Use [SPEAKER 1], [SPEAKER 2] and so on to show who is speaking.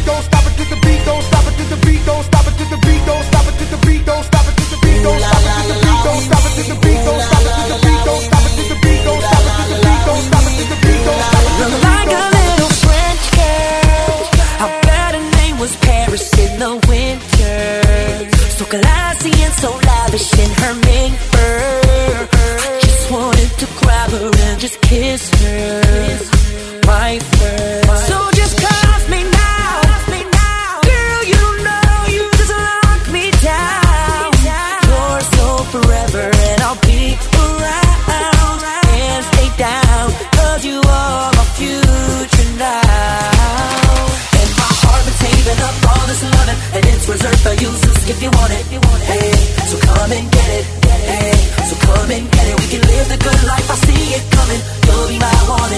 [SPEAKER 1] don't stop it to the beat, don't stop it to the beat, don't stop it to the beat, don't stop it to the beat, don't stop it to the beat, don't stop it to the beat, don't stop it to the beat, don't stop it to the beat, don't stop it to the beat, don't stop it to the beat, don't stop it to the beat, don't stop it to the beat.
[SPEAKER 2] Like a little French girl, I bet her name was Paris in the winter. So classy and so lavish in her mink fur. I just wanted to grab her and just kiss her right first. So just cuff me now, girl, you know you just lock me down. You're so forever and I'll be around and stay down, 'cause you are my future now. And my heart been saving up all this loving, and it's reserved for you, so if you want it, hey, so come and get it, hey, so come and get it. We can live the good life, I see it coming. You'll be my one